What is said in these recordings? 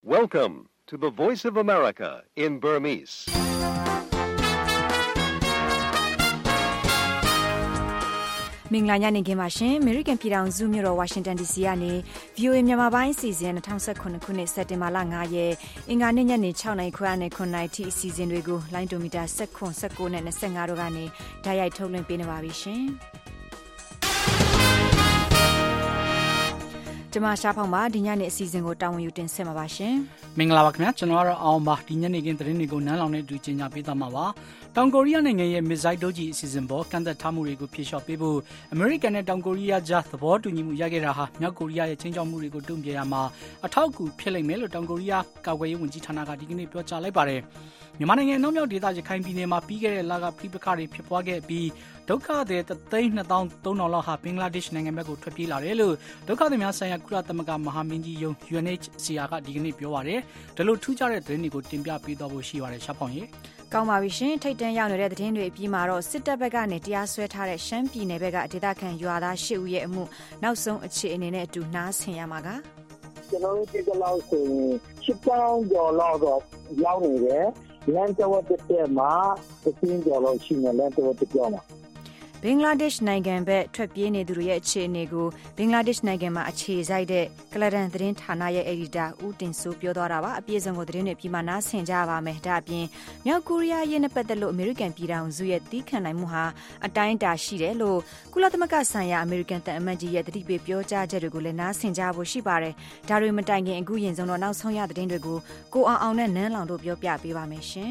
Welcome to the Voice of America in Burmese. ။မင်္ဂလာညနေခင်းပါရှင်။ American ပြည်ထောင်စုမြို့တော် Washington DC ကနေ VOA မြန်မာပိုင်းအစီအစဉ်2019ခုနှစ်စက်တင်ဘာလ9ရက်အင်္ဂါနေ့ညနေ6:00 နာရီခွဲနဲ့9:00 နာရီထိအစီအစဉ်တွေကိုလိုင်းဒိုမီတာ19နဲ့25တို့ကနေဓာတ်ရိုက်ထုတ်လွှင့်ပေးနေပါပြီရှင်။ကျွန်မရှားဖောင်ပါဒီညနေအစီအစဉ်ကိုတာဝန်ယူတင်ဆက်မှာပါရှင်။မင်္ဂလာပါခင်ဗျာကျွန်တော်ကတော့အောင်ပါဒီညနေခင်းသတင်းတွေကိုနန်းလောင်နဲ့အတူကြီးညာပေးသွားမှာပါ။တောင်ကိုရီးယားနိုင်ငံရဲ့မစ်ဇိုင်းဒုံးကျည်အစီအစဉ်ပေါ်ကန့်သက်ထားမှုတွေကိုဖြေလျှော့ပေးဖို့အမေရိကန်နဲ့တောင်ကိုရီးယားကြားသဘောတူညီမှုရခဲ့တာဟာမြောက်ကိုရီးယားရဲ့ချင်းချောက်မှုတွေကိုတုံ့ပြန်ရမှာအထောက်အကူဖြစ်လိမ့်မယ်လို့တောင်ကိုရီးယားကာကွယ်ရေးဝန်ကြီးဌာနကဒီကနေ့ပြောကြားလိုက်ပါတယ်။မြန်မာနိုင်ငံအနောက်မြောက်ဒေသရခိုင်ပြည်နယ်မှာပြီးခဲ့တဲ့လကဖိပခတွေဖြစ်ပွားခဲ့ပြီးဒုက္ခသည်323,000လောက်ဟာဘင်္ဂလားဒေ့ရှ်နိုင်ငံဘက်ကိုထွက်ပြေးလာတယ်လို့ဒုက္ခသည်များဆိုင်ရာကုလသမဂ္ဂမဟာမင်းကြီးရုံး UNHCR ကဒီကနေ့ပြောပါတယ်။ဒါလို့ထူးခြားတဲ့သတင်းတွေကိုတင်ပြပေးသွားဖို့ရှိပါတယ်ရှားဖောင်ရေ။ကောင်းပါပြီရှင်ထိတ်တန့်ရောက်နေတဲ့သတင်းတွေအပြီးမှာတော့စစ်တပ်ဘက်ကနေတရားစွဲထားတဲ့ရှမ်းပြည်နယ်ဘက်ကဒေသခံရွာသား8ဦးရဲ့အမှုနောက်ဆုံးအခြေအနေနဲ့အတူနားဆင်ရမှာကကျွန်တော်တို့ဒီကလောက်ဆိုရင်7,000ကျော်လောက်တော့ရောက်နေတယ်လမ်းတော်တက်မှာ3,000ကျော်လောက်ရှိနေလမ်းတော်တက်ပြောမှာဘင်္ဂလားဒေ့ရှ်နိုင်ငံဘက်ထွက်ပြေးနေသူတွေရဲ့အခြေအနေကိုဘင်္ဂလားဒေ့ရှ်နိုင်ငံမှာအခြေစိုက်တဲ့ကလဒန်သတင်းဌာနရဲ့အယ်ဒီတာဦးတင်စိုးပြောသွားတာပါအပြည့်စုံကိုသတင်းတွေပြီးမှနားဆင်ကြပါမယ်ဒါအပြင်မြောက်ကိုရီးယားရဲ့နဲ့ပတ်သက်လို့အမေရိကန်ပြည်ထောင်စုရဲ့တီးခံနိုင်မှုဟာအတိုင်းအတာရှိတယ်လို့ကုလသမဂ္ဂဆိုင်ရာအမေရိကန်တန်အမတ်ကြီးရဲ့တတိပေးပြောကြားချက်တွေကိုလည်းနားဆင်ကြဖို့ရှိပါတယ်ဒါတွေမတိုင်ခင်အခုရင်ဆုံးတော့နောက်ဆုံးရသတင်းတွေကိုကိုအောင်နဲ့နန်းလောင်တို့ပြောပြပေးပါမယ်ရှင်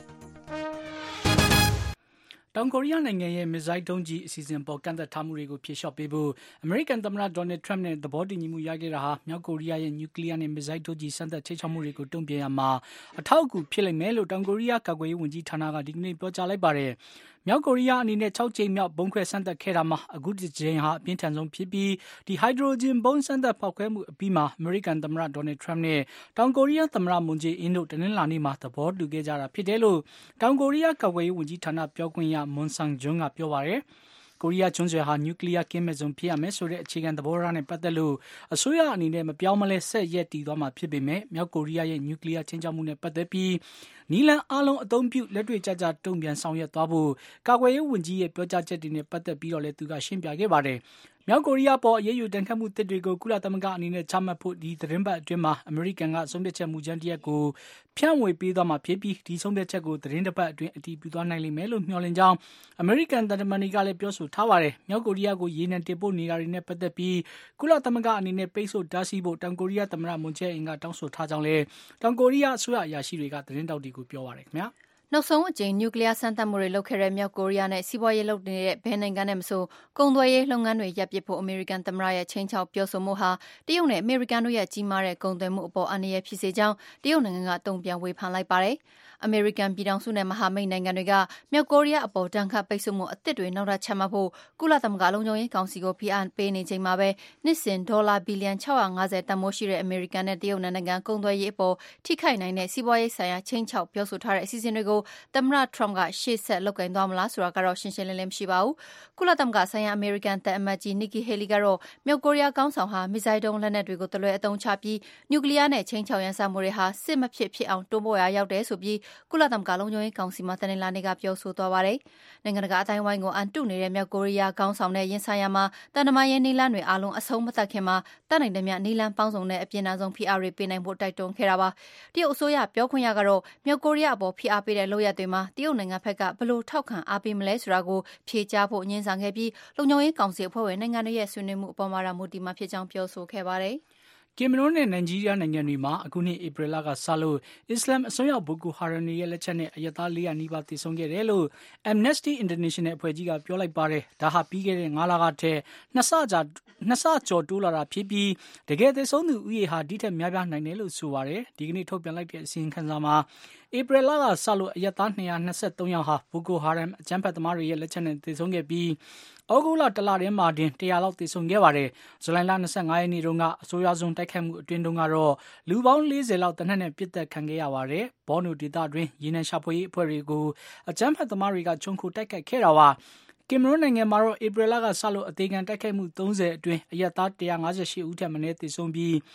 တောင်ကိုရီးယားနိုင်ငံရဲ့မစ်ဇိုင်းဒုံးကျည်အစီအစဉ်ပေါ်ကန့်သက်ထားမှုတွေကိုဖြေလျှော့ပေးဖို့အမေရိကန်သမ္မတဒေါ်နယ်ထရမ့်နဲ့သဘောတူညီမှုရခဲ့တာဟာမြောက်ကိုရီးယားရဲ့နျူကလ িয়ার နဲ့မစ်ဇိုင်းဒုံးကျည်စမ်းသပ်ချိတ်ချမှုတွေကိုတုံ့ပြန်ရမှာအထောက်အကူဖြစ်လိမ့်မယ်လို့တောင်ကိုရီးယားကာကွယ်ရေးဝန်ကြီးဌာနကဒီကနေ့ပြောကြားလိုက်ပါတယ်။မြောက်ကိုရီးယားအနေနဲ့6ကြိမ်မြောက်ဘုံခွဲစမ်းသပ်ခဲ့တာမှာအခုတစ်ကြိမ်ဟာအပြင်းထန်ဆုံးဖြစ်ပြီးဒီဟိုက်ဒရိုဂျင်ဘုံစမ်းသပ်ဖောက်ခွဲမှုအပြီးမှာအမေရိကန်သမ္မတဒေါ်နယ်ထရမ့်နဲ့တောင်ကိုရီးယားသမ္မတမွန်ဂျေအင်းတို့တနင်္လာနေ့မှာသဘောတူခဲ့ကြတာဖြစ်တယ်လို့တောင်ကိုရီးယားကာကွယ်ရေးဝန်ကြီးဌာနပြောခွင့်ရမွန်ဆန်ဂျွန်းကပြောပါတယ်။ကိုရီးယားကျွန်းဆွယ်ဟာနျူကလ িয়ার ကင်းမဲ့ဆုံးဖြစ်ရမယ်ဆိုတဲ့အခြေခံသဘောထားနဲ့ပတ်သက်လို့အစိုးရအနေနဲ့မပြောင်းမလဲဆက်ရက်တည်သွားမှာဖြစ်ပေမဲ့မြောက်ကိုရီးယားရဲ့နျူကလ িয়ার ချင်းချောက်မှုနဲ့ပတ်သက်ပြီးနီလန်အားလုံးအသုံးပြုလက်တွေ့ကျကျတုံ့ပြန်ဆောင်ရွက်သွားဖို့ကာကွယ်ရေးဝန်ကြီးရဲ့ပြောကြားချက်တွေနဲ့ပတ်သက်ပြီးတော့လည်းသူကရှင်းပြခဲ့ပါတယ်။မြောက်ကိုရီးယားပေါ်အရေးယူတန်ခတ်မှုတစ်တွေကိုကုလသမဂ္ဂအနေနဲ့ချမှတ်ဖို့ဒီသတင်းပတ်အတွင်းမှာအမေရိကန်ကဆုံးဖြတ်ချက်မူကြမ်းတစ်ရပ်ကိုဖြန့်ဝေပေးသွားမှာဖြစ်ပြီးဒီဆုံးဖြတ်ချက်ကိုသတင်းတစ်ပတ်အတွင်းအတည်ပြုသွားနိုင်လိမ့်မယ်လို့မျှော်လင့်ကြောင်းအမေရိကန်သံတမန်တွေကလည်းပြောဆိုထားပါတယ်။မြောက်ကိုရီးယားကိုရေနံတင်ပို့နေတာတွေနဲ့ပတ်သက်ပြီးကုလသမဂ္ဂအနေနဲ့ပိတ်ဆို့တားဆီးဖို့တောင်ကိုရီးယားသမ္မတမွန်ဂျေအင်ကတောင်းဆိုထားကြောင်းလည်းတောင်ကိုရီးယားအစိုးရအရာရှိတွေကသတင်းတောက်တွေကိုပြောပါတယ်ခင်ဗျာ။နောက်ဆုံးအကြိမ်နျူကလ িয়ার စမ်းသပ်မှုတွေလုပ်ခဲ့တဲ့မြောက်ကိုရီးယားနဲ့စီးပွားရေးလုပ်နေတဲ့ဘယ်နိုင်ငံနဲ့မဆိုကုန်သွယ်ရေးလုပ်ငန်းတွေရပ်ပစ်ဖို့အမေရိကန်သမ္မတရဲ့ချိန်ချောက်ပြောဆိုမှုဟာတရုတ်နဲ့အမေရိကန်တို့ရဲ့ကြီးမားတဲ့ကုန်သွယ်မှုအပေါ်အန္တရာယ်ဖြစ်စေကြောင်းတရုတ်နိုင်ငံကတုံ့ပြန်ဝေဖန်လိုက်ပါတယ်။အမေရိကန်ပြည်ထောင်စုနဲ့မဟာမိတ်နိုင်ငံတွေကမြောက်ကိုရီးယားအပေါ်တန်ခတ်ပိတ်ဆို့မှုအသစ်တွေနောက်ထပ်ချမှတ်ဖို့ကုလသမဂ္ဂလုံခြုံရေးကောင်စီကိုဖိအားပေးနေချိန်မှာပဲနှစ်စဉ်ဒေါ်လာဘီလီယံ650တန်ဖိုးရှိတဲ့အမေရိကန်နဲ့တရုတ်နိုင်ငံကုန်သွယ်ရေးအပေါ်ထိခိုက်နိုင်တဲ့စီးပွားရေးဆိုင်ရာချိန်ချောက်ပြောဆိုထားတဲ့အစီအစဉ်တွေကိုသမ္မတထရမ့်ကရှေ့ဆက်လုပ်ကိုင်သွားမလားဆိုတာကတော့ရှင်းရှင်းလင်းလင်းမရှိပါဘူး။ကုလသမဂ္ဂဆိုင်ရာအမေရိကန်သံအမတ်ကြီးနီကီဟေလီကတော့မြောက်ကိုရီးယားခေါင်းဆောင်ဟာမစ်ဇိုင်းဒုံးလက်နက်တွေကိုတလွဲအသုံးချပြီးနျူကလ িয়ার နဲ့ချိန်ချောက်ရန်စမှုတွေဟာစစ်မဖြစ်ဖြစ်အောင်တွန်းပို့ရာရောက်တယ်ဆိုပြီးကုလသမဂ္ဂလုံခြုံရေးကောင်စီမှာတနင်္လာနေ့ကပြောဆိုသွားပါတယ်။နိုင်ငံတကာအတိုင်းဝိုင်းကိုအန်တုနေတဲ့မြောက်ကိုရီးယားခေါင်းဆောင်တဲ့ရင်ဆိုင်ရာမှာတန်တမာရေးနီလန်းတွေအားလုံးအဆုံးမသတ်ခင်မှာတတ်နိုင်တဲ့မြနီလန်းပေါင်းစုံနဲ့အပြင်းအထန်ဆုံးဖိအားတွေပေးနိုင်ဖို့တိုက်တွန်းခဲ့တာပါ။တရုတ်အစိုးရပြောခွင့်ရကတော့မြောက်ကိုရီးယားအပေါ်ဖိအားပေးတဲ့လုပ်ရပ်တွေမှာတရုတ်နိုင်ငံဘက်ကဘလို့ထောက်ခံအားပေးမလဲဆိုတာကိုဖြေကြားဖို့ညှင်းဆန်ခဲ့ပြီးလုံခြုံရေးကောင်စီအဖွဲ့ဝင်နိုင်ငံတွေရဲ့ဆွေးနွေးမှုအပေါ်မှာမူတည်မှာဖြစ်ကြောင်းပြောဆိုခဲ့ပါတယ်။ကင်မရွန်းနဲ့နိုင်ဂျီးရီးယားနိုင်ငံတွေမှာအခုနှစ်ဧပြီလကစလို့အစ္စလာမ်အစွန်းရောက်ဘိုကိုဟာရမ်ရဲ့လက်ချက်နဲ့အရက်သား400နီးပါးသေဆုံးခဲ့တယ်လို့ Amnesty International အဖွဲ့ကြီးကပြောလိုက်ပါတယ်။ဒါဟာပြီးခဲ့တဲ့9လကထက်2ဆကျော်တိုးလာတာဖြစ်ပြီးတကယ်သေဆုံးသူဦးရေဟာဒီထက်များပြားနိုင်တယ်လို့ဆိုပါတယ်။ဒီကနေ့ထုတ်ပြန်လိုက်တဲ့အစီရင်ခံစာမှာဧပြီလကစလို့အရက်သား223ယောက်ဟာဘိုကိုဟာရမ်အကြမ်းဖက်သမားတွေရဲ့လက်ချက်နဲ့သေဆုံးခဲ့ပြီးဩဂုတ်လတလထဲမှာတင်100လောက်သေဆုံးခဲ့ပါတယ်။ဇူလိုင်လ25ရက်နေ့တုန်းကအဆိုးရွားဆုံးတိုက်ခိုက်မှုအတွင်းတုန်းကတော့လူပေါင်း40လောက်တနက်နဲ့ပြစ်တက်ခံခဲ့ရပါတယ်။ဘော်နိုဒေသတွင်းရေနံရှာဖွေရေးအဖွဲ့တွေကိုအကြမ်းဖက်သမားတွေကချုံခိုတိုက်ခိုက်ခဲ့တာပါ။ကင်မရွန်းနိုင်ငံမှာတော့ဧပြီလကစလို့အသေးခံတိုက်ခိုက်မှု30အတွင်းအရက်သား158ဦးထက်မနည်းသေဆုံးပြီး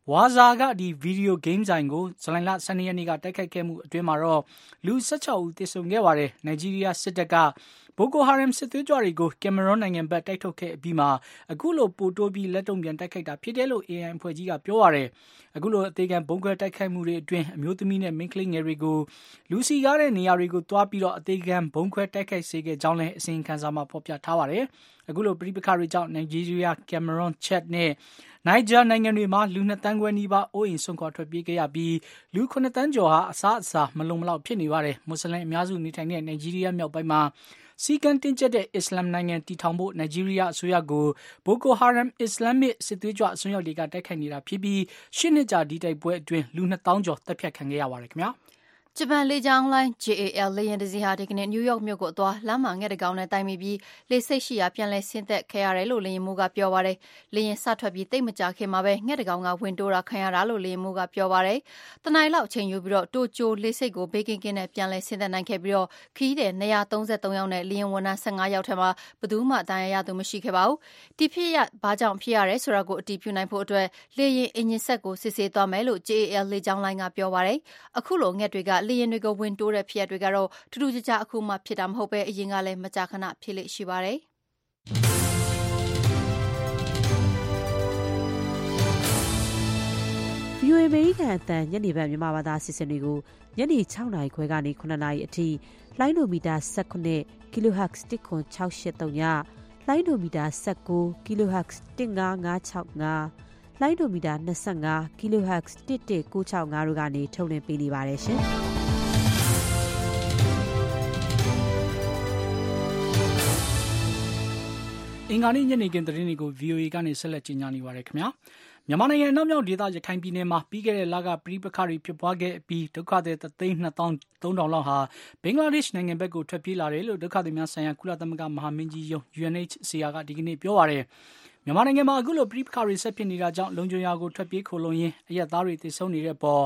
ဝါဇာကဒီဗီဒီယိုဂိမ်းဆိုင်ကိုဇူလိုင်လ12ရက်နေ့ကတိုက်ခိုက်ခဲ့မှုအတွင်းမှာတော့လူ16ဦးသေဆုံးခဲ့ပါတယ်။နိုင်ဂျီးရီးယားစစ်တပ်ကဘိုကိုဟာရမ်စစ်သွေးကြွတွေကိုကင်မရွန်နိုင်ငံဘက်တိုက်ထုတ်ခဲ့အပြီးမှာအခုလိုပိုတိုးပြီးလက်တုံ့ပြန်တိုက်ခိုက်တာဖြစ်တယ်လို့ AI အဖွဲ့ကြီးကပြောပါတယ်။အခုလိုအသေးခံဘုံခွဲတိုက်ခိုက်မှုတွေအတွင်းအမျိုးသမီးနဲ့မိန်းကလေးငယ်တွေကိုလူစီကားတဲ့နေရာတွေကိုတွားပြီးတော့အသေးခံဘုံခွဲတိုက်ခိုက်စေခဲ့ကြောင်းလည်းအစီရင်ခံစာမှာဖော်ပြထားပါတယ်။အခုလိုပဋိပက္ခတွေကြောင့်နိုင်ဂျီးရီးယားကင်မရွန်ချက်နဲ့နိုင်ဂျာနိုင်ငံတွေမှာလူ2 သန်းခွဲနီးပါးအိုးအိမ်ဆုံးခွာထွက်ပြေးခဲ့ရပြီးလူ9 သန်းကျော်ဟာအစားအစာမလုံမလောက်ဖြစ်နေပါတယ်။မွတ်စလင်အများစုနေထိုင်တဲ့နိုင်ဂျီးရီးယားမြောက်ပိုင်းမှာစီကံတင်းကျပ်တဲ့အစ္စလမ်နိုင်ငံတည်ထောင်ဖို့နိုင်ဂျီးရီးယားအစိုးရကိုဘိုကိုဟာရမ်အစ္စလာမစ်စစ်သွေးကြွအစွန်းရောက်တွေကတိုက်ခိုက်နေတာဖြစ်ပြီး10 နှစ်ကြာဒီတိုက်ပွဲအတွင်းလူ2000ကျော်တပ်ဖြတ်ခံခဲ့ရပါတယ်ခင်ဗျာ။ဂျပန်လေကြောင်းလိုင်း JAL လေယာဉ်တစ်စီးဟာဒီကနေ့နယူးယောက်မြို့ကိုအသွားလမ်းမှာငှက်တကောင်နဲ့တိုက်မိပြီးလေဆိပ်ရှိရာပြန်လည်ဆင်းသက်ခဲ့ရတယ်လို့လေယာဉ်မှူးကပြောပါတယ်။လေယာဉ်စထွက်ပြီးတိတ်မကြခင်မှာပဲငှက်တကောင်ကဝင်တိုးတာခံရတာလို့လေယာဉ်မှူးကပြောပါတယ်။တနင်္လာနေ့လောက်အချိန်ယူပြီးတော့တိုကျိုလေဆိပ်ကိုဘေးကင်းကင်းနဲ့ပြန်လည်ဆင်းသက်နိုင်ခဲ့ပြီးတော့ခရီးသည်233ယောက်နဲ့လေယာဉ်ဝန်ထမ်း15ယောက်ထဲမှာဘယ်သူမှဒဏ်ရာရသူမရှိခဲ့ပါဘူး။ဒီဖြစ်ရဘာကြောင့်ဖြစ်ရလဲဆိုတာကိုအတည်ပြုနိုင်ဖို့အတွက်လေယာဉ်အင်ဂျင်ဆက်ကိုစစ်ဆေးသွားမယ်လို့ JAL လေကြောင်းလိုင်းကပြောပါတယ်။အခုလိုငှက်တွေကလေယာဉ်တွေကိုဝင်တိုးတဲ့ဖြစ်ရပ်တွေကတော့ထူးထူးခြားခြားအခုမှဖြစ်တာမဟုတ်ပဲအရင်ကလည်းမကြာခဏဖြစ်လေ့ရှိပါတယ်။ VOA အမေရိကန်အသံညနေပိုင်းမြန်မာဘာသာအစီအစဉ်တွေကိုညနေ6နာရီခွဲကနေ9နာရီအထိလိုင်းဒိုမီတာ19 kHz 10683ညလိုင်းဒိုမီတာ19 kHz 15565လိုင်းဒိုမီတာ25 kHz 11965တို့ကနေထုတ်လွှင့်ပေးနေပါတယ်ရှင်။အင်္ဂါနေ့ညနေခင်းသတင်းတွေကို VOA ကနေဆက်လက်ကြီးညာနေပါတယ်ခင်ဗျာ။မြန်မာနိုင်ငံနောက်မြောက်ဒေသရခိုင်ပြည်နယ်မှာပြီးခဲ့တဲ့လကပဋိပက္ခတွေဖြစ်ပွားခဲ့ပြီးဒုက္ခသည်323,000လောက်ဟာဘင်္ဂလားဒေ့ရှ်နိုင်ငံဘက်ကိုထွက်ပြေးလာတယ်လို့ဒုက္ခသည်များဆိုင်ရာကုလသမဂ္ဂမဟာမင်းကြီးရုံး UNHCR ကဒီကနေ့ပြောပါတယ်။မြန်မာနိုင်ငံမှာအခုလိုပဋိပက္ခတွေဆက်ဖြစ်နေတာကြောင့်လုံခြုံရာကိုထွက်ပြေးခိုလုံရင်းအရက်သားတွေသေဆုံးနေတဲ့ပေါ်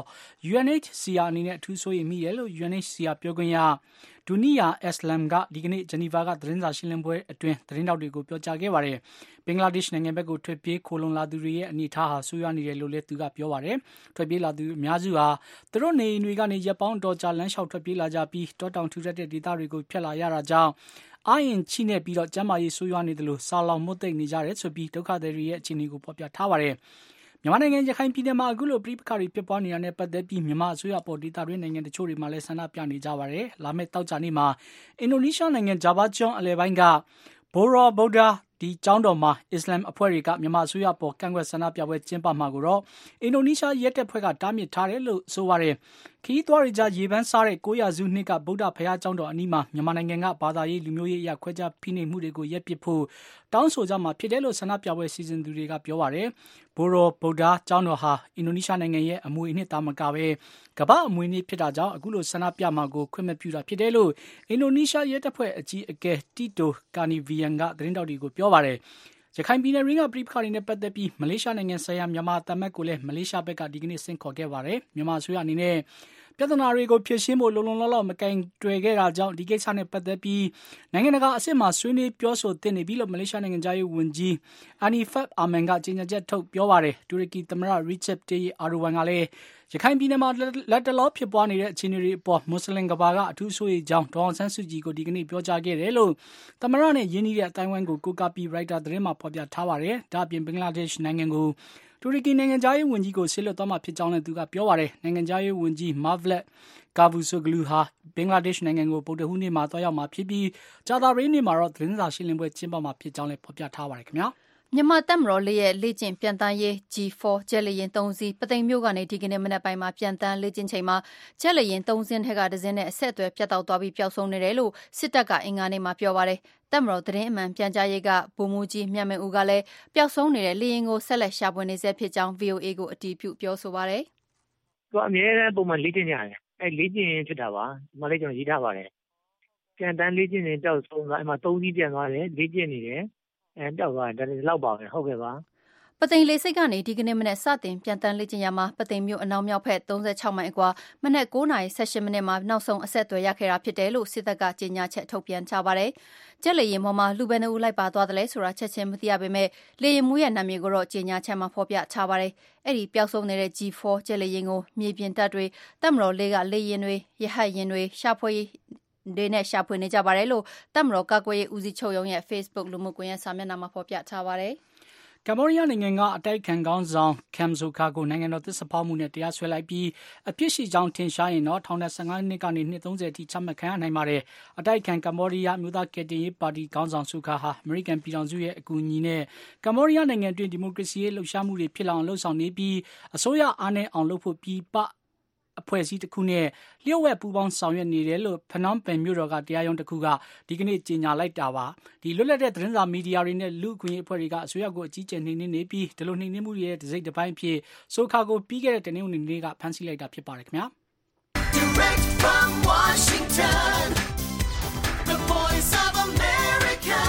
UNHCR အနေနဲ့အထူးစိုးရိမ်မိတယ်လို့ UNHCR ပြောခွင့်ရဒူနီယာအက်စလမ်ကဒီကနေ့ဂျနီဗာကသတင်းစာရှင်းလင်းပွဲအတွင်းသတင်းတောက်တွေကိုပြောကြားခဲ့ပါတယ်။ဘင်္ဂလားဒေ့ရှ်နိုင်ငံဘက်ကိုထွက်ပြေးခိုလုံလာသူတွေရဲ့အနေအထားဟာဆိုးရွားနေတယ်လို့လည်းသူကပြောပါတယ်။ထွက်ပြေးလာသူအများစုဟာသူတို့နေအိမ်တွေကနေရက်ပေါင်းအတော်ကြာလမ်းလျှောက်ထွက်ပြေးလာကြပြီးတောတောင်ထူထပ်တဲ့ဒေသတွေကိုဖျက်လာရတာကြောင့်အာရင်ချိနဲ့ပြီးတော့ကျမ်းမာရေးဆိုးရွားနေတယ်လို့စာလောင်မှုတ်သိမ့်နေကြတယ်ဆိုပြီးဒုက္ခသည်တွေရဲ့အခြေအနေကိုဖော်ပြထားပါတယ်။မြန်မာနိုင်ငံရခိုင်ပြည်နယ်မှာအခုလိုပဋိပက္ခတွေဖြစ်ပွားနေတာနဲ့ပတ်သက်ပြီးမြန်မာအစိုးရပေါ်ဒေသတွင်းနိုင်ငံတချို့တွေမှာလည်းဆန္ဒပြနေကြပါတယ်။လာမယ့်တောက်ကြနေ့မှာအင်ဒိုနီးရှားနိုင်ငံဂျာဗာကျွန်းအလယ်ပိုင်းကဘိုရာဗုဒ္ဓဒီကျောင်းတော်မှာအစ္စလမ်အဖွဲ့တွေကမြန်မာအစိုးရပေါ်ကန့်ကွက်ဆန္ဒပြပွဲကျင်းပမှာကိုတော့အင်ဒိုနီးရှားရဲတပ်ဖွဲ့ကတားမြစ်ထားတယ်လို့ဆိုပါတယ်။ခီးသွွားတွေကြားရေပန်းစားတဲ့900စုနှစ်ကဗုဒ္ဓဘုရားကျောင်းတော်အနီးမှာမြန်မာနိုင်ငံကဘာသာရေးလူမျိုးရေးအရာခွဲခြားဖိနှိပ်မှုတွေကိုရပ်ပစ်ဖို့တောင်းဆိုကြမှာဖြစ်တယ်လို့ဆန္ဒပြပွဲစီစဉ်သူတွေကပြောပါတယ်။ဘိုရောဗုဒ္ဓကျောင်းတော်ဟာအင်ဒိုနီးရှားနိုင်ငံရဲ့အမွေအနှစ်သားမကပဲကမ္ဘာအမွေအနှစ်ဖြစ်တာကြောင့်အခုလိုဆန္ဒပြမှာကိုခွင့်မပြုတာဖြစ်တယ်လို့အင်ဒိုနီးရှားရဲတပ်ဖွဲ့အကြီးအကဲတီတိုကာနီဗီယန်ကသတင်းတောက်တွေကိုပြောပါတယ်။ရခိုင်ပြည်နယ်ရင်းကပဋိပက္ခတွေနဲ့ပတ်သက်ပြီးမလေးရှားနိုင်ငံဆိုင်ရာမြန်မာတမန်ကိုလည်းမလေးရှားဘက်ကဒီကနေ့ဆင့်ခေါ်ခဲ့ပါတယ်။မြန်မာအစိုးရအနေနဲ့ပြဿနာတွေကိုဖြေရှင်းဖို့လုံလုံလောက်လောက်မကင်တွယ်ခဲ့တာကြောင့်ဒီကိစ္စနဲ့ပတ်သက်ပြီးနိုင်ငံတကာအဆင့်မှာဆွေးနွေးပြောဆိုသင့်နေပြီလို့မလေးရှားနိုင်ငံသားရေးဝန်ကြီးအာနီဖတ်အာမန်ကကြေညာချက်ထုတ်ပြောပါတယ်။တူရကီသမ္မတရီချက်တေးအာဒိုဝမ်ကလည်းရခိုင်ပြည်နယ်မှာလက်တလောဖြစ်ပွားနေတဲ့အခြေအနေတွေအပေါ်မွတ်စလင်ကဘာကအထူးဆိုးရိမ်ကြောင်းဒေါအောင်ဆန်းစုကြည်ကိုဒီကနေ့ပြောကြားခဲ့တယ်လို့သမ္မတနဲ့ယင်းနှီးတဲ့အတိုင်းဝိုင်းကိုကိုကာပီရိုက်တာသတင်းမှာဖော်ပြထားပါတယ်။ဒါ့အပြင်ဘင်္ဂလားဒေ့ရှ်နိုင်ငံကိုတူရကီနိုင်ငံသားရေးဝန်ကြီးကိုဆေလွတ်သွားမှာဖြစ်ကြောင်းလည်းသူကပြောပါတယ်။နိုင်ငံသားရေးဝန်ကြီးမာဗလက်ကာဗူဆိုဂလူဟာဘင်္ဂလားဒေ့ရှ်နိုင်ငံကိုဗုဒ္ဓဟူးနေ့မှာသွားရောက်မှာဖြစ်ပြီးကြာသပတေးနေ့မှာတော့သတင်းစာရှင်းလင်းပွဲကျင်းပမှာဖြစ်ကြောင်းလည်းဖော်ပြထားပါတယ်ခင်ဗျာ။မြန်မာတပ်မတော်ရဲ့လေ့ကျင့်ပြန်တမ်းရေး G4 ဂျက်လေယာဉ်3စီးပသိမ်မြို့ကနေဒီကနေ့မနက်ပိုင်းမှာပြန်တမ်းလေ့ကျင့်ချိန်မှာဂျက်လေယာဉ်3စင်းထက်ကတစ်စင်းနဲ့အဆက်အသွယ်ပြတ်တောက်သွားပြီးပျောက်ဆုံးနေတယ်လို့စစ်တပ်ကအင်္ဂါနေ့မှာပြောပါတယ်။တပ်မတော်သတင်းအမှန်ပြန်ကြားရေးကဗိုလ်မှူးကြီးမြတ်မင်းဦးကလည်းပျောက်ဆုံးနေတဲ့လေယာဉ်ကိုဆက်လက်ရှာဖွေနေဆဲဖြစ်ကြောင်း VOA ကိုအတည်ပြုပြောဆိုပါတယ်။သူအမြဲတမ်းပုံမှန်လေ့ကျင့်ကြတယ်။လေ့ကျင့်ဖြစ်တာပါ။ဒီမှာလည်းကျွန်တော်ရေးထားပါတယ်။ပြန်တမ်းလေ့ကျင့်နေပျောက်ဆုံးသွားအဲ့မှာ3စီးပြန်သွားတယ်လေ့ကျင့်နေတယ်။ပျောက်သွားတယ်ဒါလည်းလောက်ပါပဲဟုတ်ကဲ့ပါဗပသိမ်လေဆိပ်ကနေဒီကနေ့မနက်စတင်ပြန်တန်းလေ့ကျင့်ရမှာပသိမ်မြို့အနောက်မြောက်ဘက်36မိုင်အကွာမနက်9:18မိနစ်မှာနောက်ဆုံးအဆက်အသွယ်ရခဲ့တာဖြစ်တယ်လို့စစ်တပ်ကကြေညာချက်ထုတ်ပြန်ထားပါတယ်။ကျက်လေရင်ပေါ်မှာလူပဲနှုတ်လိုက်ပါသွားတယ်ဆိုတာချက်ချင်းမသိရပေမဲ့လေရင်မှုရဲ့နာမည်ကိုတော့ကြေညာချက်မှာဖော်ပြထားပါတယ်။အဲ့ဒီပျောက်ဆုံးနေတဲ့ G4 ကျက်လေရင်ကိုမြေပြင်တပ်တွေတပ်မတော်လေးကလေရင်တွေရဟတ်ရင်တွေရှာဖွေတွေနဲ့ရှာဖွေနေကြပါတယ်လို့တပ်မတော်ကာကွယ်ရေးဦးစီးချုပ်ရုံးရဲ့ Facebook လူမှုကွန်ရက်စာမျက်နှာမှာဖော်ပြထားပါတယ်။ကမ္ဘောဒီးယားနိုင်ငံကအတိုက်ခံခေါင်းဆောင်ကမ်ဆိုခါကိုနိုင်ငံတော်သစ္စာဖောက်မှုနဲ့တရားစွဲလိုက်ပြီးအပြစ်ရှိကြောင်းထင်ရှားရင်တော့ထောင်ဒဏ်15နှစ်ကနေနှစ်30အထိချမှတ်ခံရနိုင်ပါတယ်။အတိုက်ခံကမ္ဘောဒီးယားမြို့သားကယ်တင်ရေးပါတီခေါင်းဆောင်ဆူခါဟာအမေရိကန်ပြည်ထောင်စုရဲ့အကူအညီနဲ့ကမ္ဘောဒီးယားနိုင်ငံတွင်ဒီမိုကရေစီရေးလှုပ်ရှားမှုတွေဖြစ်လာအောင်လှုံ့ဆော်နေပြီးအစိုးရအားနည်းအောင်လုပ်ဖို့ပြည်ပအဖွဲ့အစည်းတစ်ခုနဲ့လျှို့ဝှက်ပူးပေါင်းဆောင်ရွက်နေတယ်လို့ဖနွမ်ပင်မြို့တော်ကတရားရုံးတစ်ခုကဒီကနေ့ကြေညာလိုက်တာပါဒီလွတ်လပ်တဲ့သတင်းစာမီဒီယာတွေနဲ့လူ့အခွင့်အရေးအဖွဲ့တွေကအစိုးရကိုအကြီးကျယ်နှိမ်နင်းနေပြီးဒီလိုနှိမ်နင်းမှုတွေရဲ့တစ်စိတ်တစ်ပိုင်းဖြစ်ဆိုခါကိုပြီးခဲ့တဲ့တနင်္ဂနွေနေ့ကဖမ်းဆီးလိုက်တာဖြစ်ပါတယ်ခင်ဗျာ Direct from Washington The Voice of America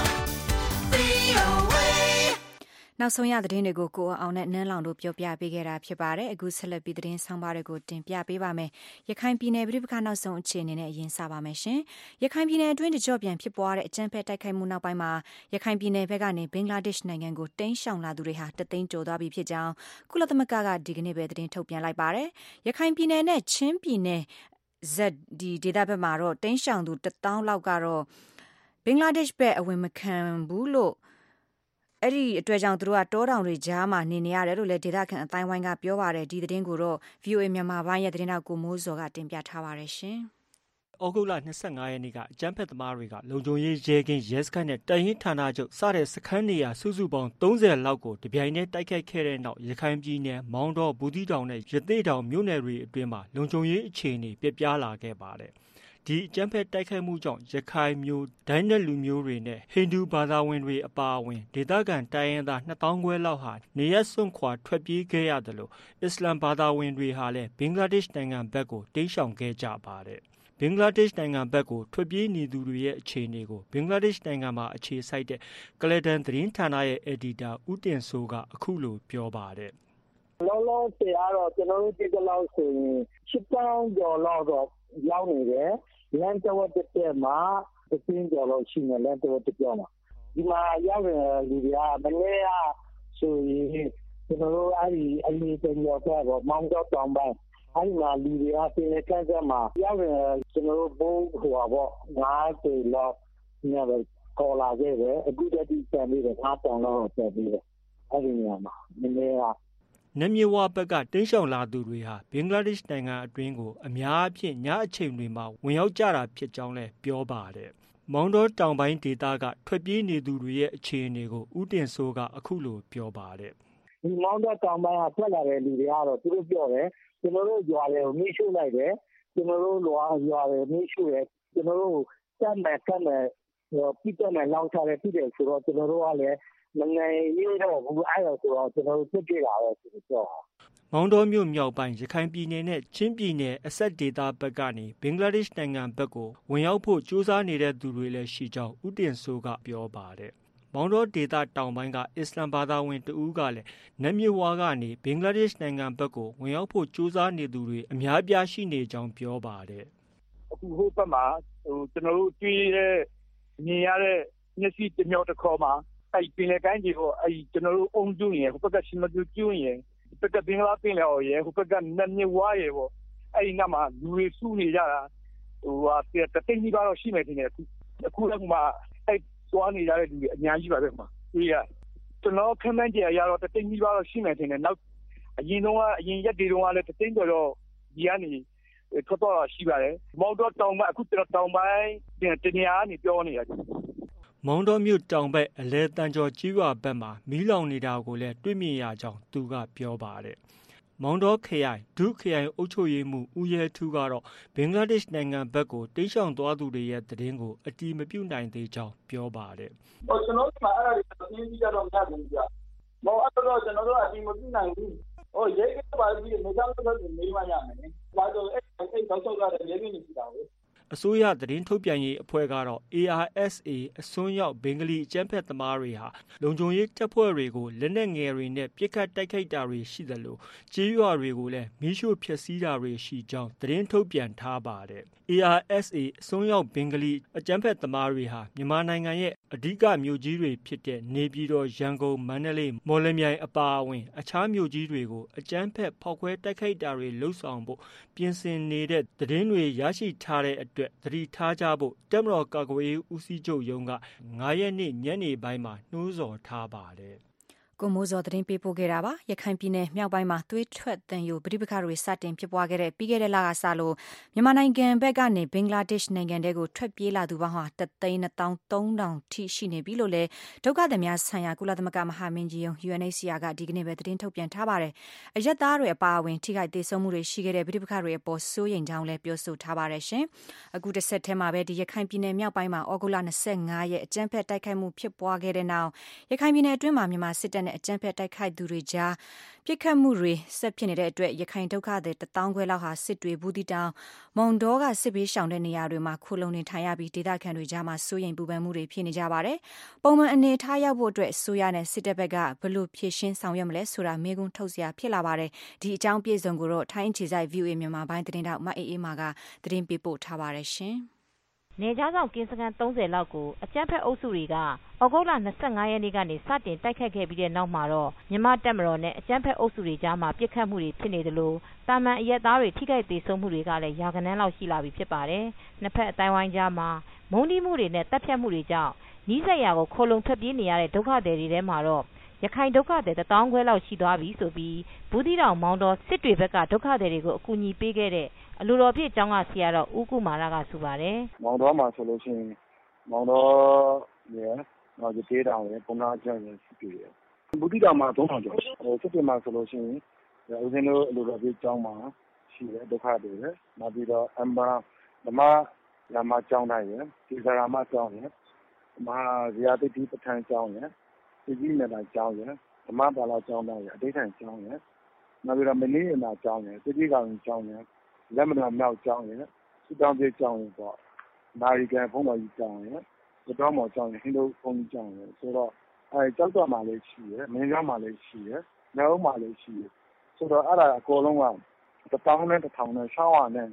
VOA နောက်ဆုံးရသတင်းတွေကိုကိုအောင်နဲ့နန်းလောင်တို့ပြောပြပေးခဲ့တာဖြစ်ပါတယ်အခုဆက်လက်ပြီးသတင်းဆောင်ပါတွေကိုတင်ပြပေးပါမယ်ရခိုင်ပြည်နယ်ပြည်ပခါနောက်ဆုံးအခြေအနေနဲ့အရင်စပါမယ်ရှင်ရခိုင်ပြည်နယ်အတွင်းတကြော့ပြန်ဖြစ်ပွားတဲ့အကြမ်းဖက်တိုက်ခိုက်မှုနောက်ပိုင်းမှာရခိုင်ပြည်နယ်ဘက်ကနေဘင်္ဂလားဒေ့ရှ်နိုင်ငံကိုတိမ်းရှောင်လာသူတွေဟာတသိန်းကျော်သွားပြီဖြစ်ကြောင်းကုလသမဂ္ဂကဒီကနေ့ပဲသတင်းထုတ်ပြန်လိုက်ပါတယ်ရခိုင်ပြည်နယ်နဲ့ချင်းပြည်နယ်ဒေသဘက်မှာတော့တိမ်းရှောင်သူ1000လောက်ကတော့ဘင်္ဂလားဒေ့ရှ်ဘက်အဝင်မခံဘူးလို့အဲ့ဒီအတွက်ကြောင့်သူတို့ကတောတောင်တွေကြားမှာနေရတယ်လို့လည်းဒေသခံအတိုင်းဝိုင်းကပြောပါတယ်ဒီသတင်းကိုတော့ VOA မြန်မာပိုင်းရဲ့သတင်းတောက်ကိုမိုးစော်ကတင်ပြထားပါတယ်ရှင်။ဩဂုတ်လ25ရက်နေ့ကအကြမ်းဖက်သမားတွေကလုံခြုံရေးရဲကင်းရဲစခန်းနဲ့တပ်ရင်းဌာနချုပ်စတဲ့စခန်းနေရာစုစုပေါင်း30လောက်ကိုတပြိုင်တည်းတိုက်ခိုက်ခဲ့တဲ့နောက်ရခိုင်ပြည်နယ်မောင်းတောဘူးတီတောင်နဲ့ရသေ့တောင်မြို့နယ်တွေအတွင်းမှာလုံခြုံရေးအခြေအနေပြပြလာခဲ့ပါတယ်။ဒီအကြမ်းဖက်တိုက်ခိုက်မှုကြောင့်ရခိုင်မျိုးဒိုင်းနဲ့လူမျိုးတွေနဲ့ဟိန္ဒူဘာသာဝင်တွေအပါအဝင်ဒေသခံတိုင်းရင်းသား2000ခွဲလောက်ဟာနေရပ်စွန့်ခွာထွက်ပြေးခဲ့ရတယ်လို့အစ္စလာမ်ဘာသာဝင်တွေဟာလည်းဘင်္ဂလားဒေ့ရှ်နိုင်ငံဘက်ကိုတိမ်းရှောင်ခဲ့ကြပါတယ်။ဘင်္ဂလားဒေ့ရှ်နိုင်ငံဘက်ကိုထွက်ပြေးနေသူတွေရဲ့အခြေအနေကိုဘင်္ဂလားဒေ့ရှ်နိုင်ငံမှာအခြေစိုက်တဲ့ကလဒန်သတင်းဌာနရဲ့အယ်ဒီတာဦးတင်စိုးကအခုလိုပြောပါတယ်။လောလောဆယ်ကတော့ကျွန်တော်တို့ဒီကလောက်ဆိုရင်8000ကျော်လောက်တော့ရောက်နေတယ်လမ်းတဝက်တက်မှာသိန်းကျော်လောက်ရှိနေလမ်းတဝက်တက်မှာဒီမှာရောက်တဲ့လူတွေကမနေ့ကဆိုရင်ကျွန်တော်တို့အဲ့ဒီတင်ရောက်တော့မောင်တော့တောင်ပိုင်းအဲ့ဒီမှာလူတွေကပြင်လေကန်းကမှာရောက်တယ်ကျွန်တော်တို့ဘုံဟိုပါပေါ့90လောက်ညပဲခေါ်လာခဲ့တယ်အခုတည်းကပြန်ပြီးတော့9000လောက်ပြန်ပြီးတော့အဲ့ဒီနေရာမှာမနေ့ကနမြဝဘက်ကတင်းရှောင်လာသူတွေဟာဘင်္ဂလားဒေ့ရှ်နိုင်ငံအတွင်းကိုအများအပြားညအချိန်တွေမှာဝင်ရောက်ကြတာဖြစ်ကြောင်းလည်းပြောပါတယ်။မောင်းတောတောင်ပိုင်းဒေသကထွက်ပြေးနေသူတွေရဲ့အခြေအနေကိုဦးတင်စိုးကအခုလိုပြောပါတယ်။ဒီမောင်းတောတောင်ပိုင်းကထွက်လာတဲ့လူတွေကတော့သူတို့ပြောတယ်ကျွန်တော်တို့ရွာတွေကိုမိရှို့လိုက်တယ်ကျွန်တော်တို့ရွာတွေမိရှို့တယ်ကျွန်တော်တို့စက်မဲ့ပြီးတော့လောက်ထားတယ်ဖြစ်တယ်ဆိုတော့ကျွန်တော်တို့ကလည်းမနိုင်ရတော့ဘူးအဲ့ဒါဆိုတော့ကျွန်တော်တို့ပြစ်တာပဲဆိုတော့မောင်းတောမြို့မြောက်ပိုင်းရခိုင်ပြည်နယ်နဲ့ချင်းပြည်နယ်အဆက်ဒေသဘက်ကနေဘင်္ဂလားဒေ့ရှ်နိုင်ငံဘက်ကိုဝင်ရောက်ဖို့ကြိုးစားနေတဲ့သူတွေလည်းရှိကြောင်းဦးတင်စိုးကပြောပါတယ်။မောင်းတောဒေသတောင်ပိုင်းကအစ္စလာမ်ဘာသာဝင်တဦးကလည်းနမြဝါကနေဘင်္ဂလားဒေ့ရှ်နိုင်ငံဘက်ကိုဝင်ရောက်ဖို့ကြိုးစားနေသူတွေအများပြားရှိနေကြောင်းပြောပါတယ်။အခုဟိုဘက်မှာကျွန်တော်တို့တွေ့တဲ့မြင်ရတဲ့မျက်စိတစ်မြောက်တစ်ခေါ်မှာအဲ့ပင်လယ်ကိုင်းကြီးကိုအဲ့ကျွန်တော်တို့အုံကျွန်းရဟိုဘက်ကရှင်မတူကျွန်းရဘက်ကဘင်္ဂလားပင်လယ်ရဟိုဘက်ကနမြဝါရပေါ့အဲ့ဒီနားမှာလူတွေစုနေကြတာဟိုဟာတသိန်းကြီးပါတော့ရှိမယ်ထင်တယ်အခုလည်းမှအဲ့သွားနေကြတဲ့လူတွေအများကြီးပါပဲမှာတွေ့ရကျွန်တော်ခန့်မှန်းကြရတော့တသိန်းကြီးပါတော့ရှိမယ်ထင်တယ်နောက်အရင်ရက်တွေတုန်းကလည်းတသိန်းကျော်တော့ဒီကနေထွက်တော့ရှိပါတယ်မောင်တော့တောင်ပိုင်းအခုတောင်ပိုင်းတနေရာကနေပြောနေရတယ်မောင်းတောမြို့တောင်ဘက်အလဲတန်ကျော်ကြီးရွာဘက်မှာမီးလောင်နေတာကိုလည်းတွေ့မြင်ရကြောင်းသူကပြောပါတယ်။မောင်းတောခရိုင်ဒုခရိုင်အုပ်ချုပ်ရေးမှူးဦးရဲထူးကတော့ဘင်္ဂလားဒေ့ရှ်နိုင်ငံဘက်ကိုတိမ်းရှောင်သွားသူတွေရဲ့သတင်းကိုအတိမပြုနိုင်သေးကြောင်းပြောပါတယ်။ကျွန်တော်တို့အဲ့ဒါကိုသိကြတော့မရဘူးကြာ။မောအဲ့တော့ကျွန်တော်တို့အတိမပြုနိုင်ဘူး။ရဲကပါပြီးနေကြလို့နေမှရမယ်။ဒါဆိုအဲ့တော့ကလည်းရဲကင်းနေကြတာပဲအစိုးရသတင်းထုတ်ပြန်ရေးအဖွဲ့ကတော့ ARSA အစွန်းရောက်ဘင်္ဂလီအကြမ်းဖက်သမားတွေဟာလုံခြုံရေးတပ်ဖွဲ့တွေကိုလက်နက်ငယ်တွေနဲ့ပစ်ခတ်တိုက်ခိုက်တာတွေရှိသလိုကျေးရွာတွေကိုလည်းမီးရှို့ဖျက်ဆီးတာတွေရှိကြောင်းသတင်းထုတ်ပြန်ထားပါတယ်။ ARSA အစွန်းရောက်ဘင်္ဂလီအကြမ်းဖက်သမားတွေဟာမြန်မာနိုင်ငံရဲ့အဓိကမြို့ကြီးတွေဖြစ်တဲ့နေပြည်တော်ရန်ကုန်မန္တလေးမော်လမြိုင်အပါအဝင်အခြားမြို့ကြီးတွေကိုအကြမ်းဖက်ဖောက်ခွဲတိုက်ခိုက်တာတွေလှုပ်ဆောင်ဖို့ပြင်ဆင်နေတဲ့သတင်းတွေရရှိထားတဲ့အတွက်သတိထားကြဖို့တပ်မတော်ကာကွယ်ရေးဦးစီးချုပ်ရုံးက9 ရက်နေ့ညနေပိုင်းမှာနှိုးဆော်ထားပါတယ်ကိုမိုးစောသတင်းပေးပို့ခဲ့တာပါရခိုင်ပြည်နယ်မြောက်ပိုင်းမှာသွေးထွက်သံယိုပဋိပက္ခတွေစတင်ဖြစ်ပွားခဲ့တဲ့ပြီးခဲ့တဲ့လကစလို့မြန်မာနိုင်ငံဘက်ကနေဘင်္ဂလားဒေ့ရှ်နိုင်ငံတဲကိုထွက်ပြေးလာသူပေါင်းဟာ1,230,000 ထိရှိနေပြီလို့လည်းဒုက္ခသည်များဆိုင်ရာကုလသမဂ္ဂမဟာမင်းကြီးရုံး UNHCR ကဒီကနေ့ပဲသတင်းထုတ်ပြန်ထားပါတယ်အရက်သားတွေအပါအဝင်ထိခိုက်ဒေဆုံးမှုတွေရှိခဲ့တဲ့ပဋိပက္ခတွေအပေါ်စိုးရိမ်ကြောင်းလည်းပြောဆိုထားပါတယ်ရှင်အခုတစ်ဆက်တည်းမှာပဲဒီရခိုင်ပြည်နယ်မြောက်ပိုင်းမှာဩဂုတ်လ25ရက်အကြမ်းဖက်တိုက်ခိုက်မှုဖြစ်ပွားခဲ့တဲ့နောက်ရခိုင်ပြည်နယ်အတွင်းမှာမြန်မာစစ်တပ်နဲ့အကြမ်းဖက်တိုက်ခိုက်သူတွေကြားပြစ်ခတ်မှုတွေဆက်ဖြစ်နေတဲ့အတွက်ရခိုင်ဒုက္ခသည်1,000 ခွဲလောက်ဟာစစ်တွေဘူးတီတောင်မုံဒေါကစစ်ဘေးရှောင်တဲ့နေရာတွေမှာခိုလုံနေထိုင်ရပြီးဒေသခံတွေကြားမှာစိုးရိမ်ပူပန်မှုတွေဖြစ်နေကြပါတယ်။ပုံမှန်အနေထားရောက်ဖို့အတွက်ဆိုရနဲ့စစ်တပ်ဘက်ကဘလို့ဖြည့်ရှင်းဆောင်ရွက်မလဲဆိုတာမေးခွန်းထုတ်စရာဖြစ်လာပါတယ်။ဒီအကြောင်းပြည့်စုံကိုတော့ထိုင်းအခြေစိုက် VOA မြန်မာပိုင်းသတင်းတောက်မအေးအေးမာကသတင်းပေးပို့ထားပါတယ်ရှင်။နေကြားဆောင်ကင်းစခန်း30လောက်ကိုအကြမ်းဖက်အုပ်စုတွေကဩဂုတ်လ25ရက်နေ့ကနေစတင်တိုက်ခတ်ခဲ့ပြီးတဲ့နောက်မှာတော့မြန်မာတပ်မတော်နဲ့အကြမ်းဖက်အုပ်စုတွေကြားမှာပြစ်ခတ်မှုတွေဖြစ်နေသလိုတာမန်အရက်သားတွေထိခိုက်ဒေဆုံးမှုတွေကလည်းရာဂဏန်းလောက်ရှိလာပြီဖြစ်ပါတယ်။နှစ်ဖက်အတိုင်းဝိုင်းကြားမှာမုန်းတီးမှုတွေနဲ့တပ်ဖြတ်မှုတွေကြောင့်နီးစပ်ရာကိုခိုလုံထွက်ပြေးနေရတဲ့ဒုက္ခသည်တွေထဲမှာတော့ရခိုင်ဒုက္ခသည်1,000 ခွဲလောက်ရှိသွားပြီဆိုပြီးဘူးတီတောင်မောင်တော်စစ်တွေဘက်ကဒုက္ခသည်တွေကိုအကူအညီပေးခဲ့တဲ့အလိုတော်ပြည့်ကျောင်းကဆရာတော်ဦးကုမာရကဆိုပါတယ်မောင်တော်မှာဆိုလို့ရှိရင်မောင်တော်ရဲ့နောက်ဒီတေးတောင်ရဲ့ပုံနာကျန်ရဲ့စစ်တွေရဲ့ဘူးတီတောင်မှာ3,000 ကျော်စစ်တွေမှာဆိုလို့ရှိရင်ဦးဇင်းတို့အလိုတော်ပြည့်ကျောင်းမှာရှိတဲ့ဒုက္ခတွေရဲ့နောက်ပြီးတော့အမ္ဘာဓမ္မရာမကျောင်းတိုင်းရဲ့ဒီဇရာမကျောင်းရဲ့မဟာဇရာတိတိပဋ္ဌာန်းကျောင်းရဲ့ဒီကြီးနေတာကျောင်းရဲ့ဓမ္မပါဠိကျောင်းတိုင်းရဲ့အဋ္ဌိဌာန်ကျောင်းရဲ့နောက်ပြီးတော့မင်းရနာကျောင်းရဲ့တိတိကောင်ကျောင်းရဲ့လက်မနာမြောက်ကျောင်းရဲ့စုတောင်းပြေကျောင်းရဲ့ပေါ့နာရီကန်ဘုံတော်ကြီးကျောင်းရဲ့တော်မော်ကျောင်းရဲ့ဟိန္ဒူဘုံကြီးကျောင်းရဲ့ဆိုတော့ကျောက်တော်မှာလည်းရှိရဲ့မင်းကျောင်းမှာလည်းရှိရဲ့မြောက်မှာလည်းရှိရဲ့ဆိုတော့အဲ့ဒါအကုန်လုံးက1,000 နဲ့ 1,000 နဲ့600နဲ့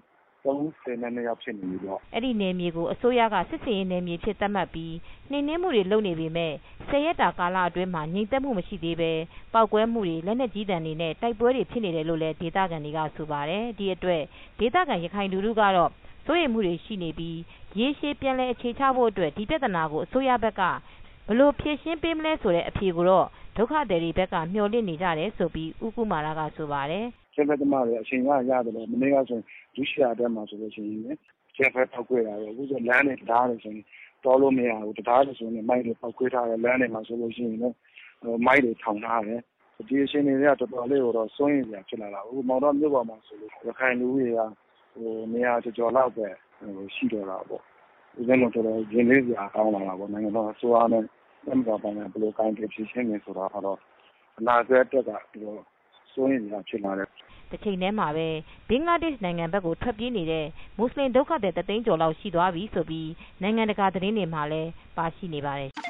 32ရောက်ဖြစ်နေပြီပေါ့အဲ့ဒီနယ်မြေကိုအစိုးရကစစ်စင်ရေးနယ်မြေဖြစ်သတ်မှတ်ပြီးနှိမ်နင်းမှုတွေလုပ်နေပေမဲ့10 ရက်တာကာလအတွင်းမှာငြိမ်သက်မှုမရှိသေးပဲပောက်ကွဲမှုတွေလက်နက်ကြီးတံတွေနဲ့တိုက်ပွဲတွေဖြစ်နေတယ်လို့လည်းဒေသခံတွေကဆိုပါတယ်ဒီအတွက်ဒေသခံရခိုင်လူထုကတော့စိုးရိမ်မှုတွေရှိနေပြီးရေရှည်ပြန်လည်အခြေချဖို့အတွက်ဒီပြဿနာကိုအစိုးရဘက်ကဘလို့ဖြေရှင်းပေးမလဲဆိုတဲ့အဖြေကိုတော့ဒုက္ခသည်တွေဘက်ကမျှော်လင့်နေကြတယ်ဆိုပြီးဦးကုမာရကဆိုပါတယ်ကျန်တဲ့တမတွေအချိန်ရတယ်လို့မနေ့ကဆိုဒုရှိရာတက်မှာဆိုလို့ရှိရင်ကျက်ဖက်ပောက်ကွဲတာပဲအခုဆိုလမ်းနဲ့တရားတွေဆိုရင်တော်လို့မရဘူးတရားတွေဆိုရင်မိုက်တွေပောက်ကွဲထားတယ်လမ်းတွေမှာဆိုလို့ရှိရင်လည်းမိုက်တွေထောင်ထားတယ်ဒီအချိန်တွေကတော်တော်လေးတော့စိုးရင်စရာဖြစ်လာတာအခုမောင်တော်မြို့ပေါ်မှာဆိုလို့ရခိုင်လူတွေကနေရာကြော်လောက်ပဲရှိတော့တာပေါ့ဦးဇင်းတို့တော်တော်ရင်းလေးစရာကောင်းလာတာပေါ့နိုင်ငံတော်အစိုးရနဲ့အမှန်တရားနဲ့ဘယ်လိုကိုင်းပြဖြစ်ရှင်းနေဆိုတာတော့အနာဂတ်အတွက်ကစိုးရင်စရာဖြစ်လာတယ်တစ်ချိန်တည်းမှာပဲဘင်္ဂလားဒေ့ရှ်နိုင်ငံဘက်ကိုထွက်ပြေးနေတဲ့မွတ်စလင်ဒုက္ခသည်1,000,000 ကျော်လောက်ရှိသွားပြီဆိုပြီးနိုင်ငံတကာသတင်းတွေမှာလည်းပါရှိနေပါတယ်ရ